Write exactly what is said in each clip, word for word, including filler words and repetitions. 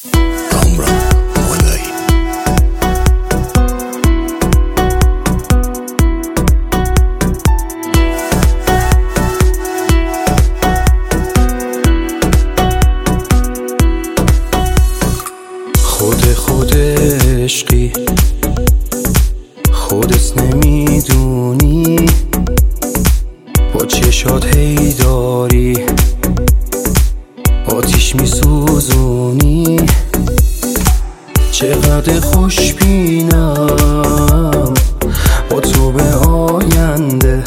کامران مولایی. خود خود عشقی خودت نمیدونی، با چشات هی داری آتیش میسوزونی. چقدر خوشبینم با تو به آینده،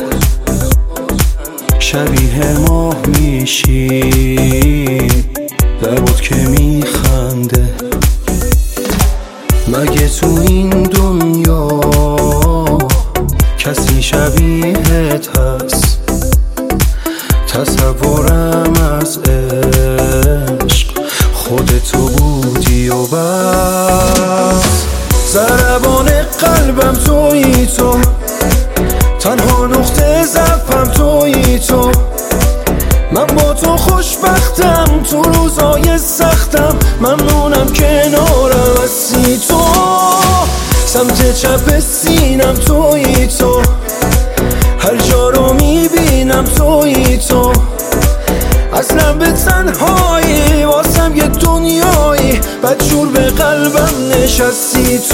شبیه ماه میشی لبات که میخنده. مگه تو این دنیا کسی شبیهت هست؟ تصورم از عشق خودتو بودی و بس. ضربان قلبم تویی تو، تنها نقطه ضعفم تویی تو. من با تو خوشبختم تو روزای سختم، ممنونم کنارم هستی تو. سمت چپ سینم تویی تو، هر جا رو میبینم تویی تو. اصلا به تنهایی واسم یه دنیایی، بدجور به قلبم نشستی تو.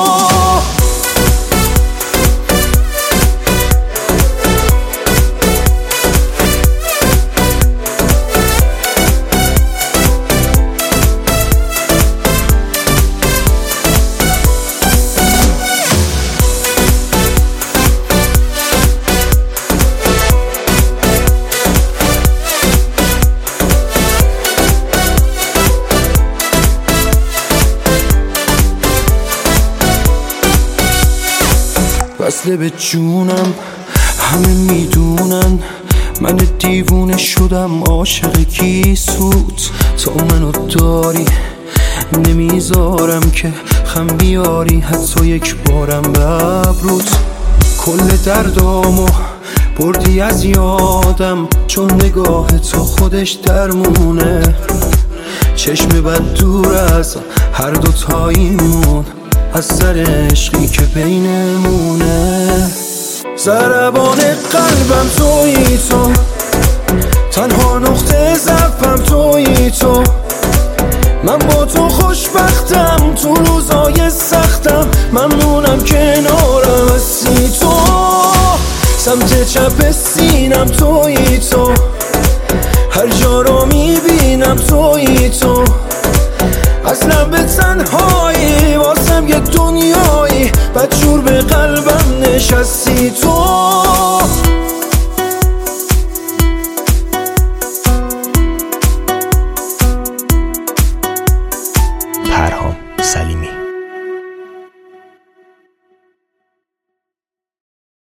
وصله به جونم همه میدونن، من دیوونه شدم عاشق کی سود. تا منو داری نمیذارم که خم بیاری حتی یک بارم به ابروت. کل دردامو بردی از یادم، چون نگاه تو خودش درمونه. چشم بد دور از هر دو تاییمون، از سر عشقی که بینمونه. ضربان قلبم تویی تو، تنها نقطه ضعفم تویی تو. من با تو خوشبختم تو روزای سختم، ممنونم کنارم هستی تو. سمت چپ سینم تویی تو، هر جا رو میبینم تویی تو. اصلا به تنهایی واسم یه دنیایی، بدجور به قلبم نشستی تو. پرهام سلیمی.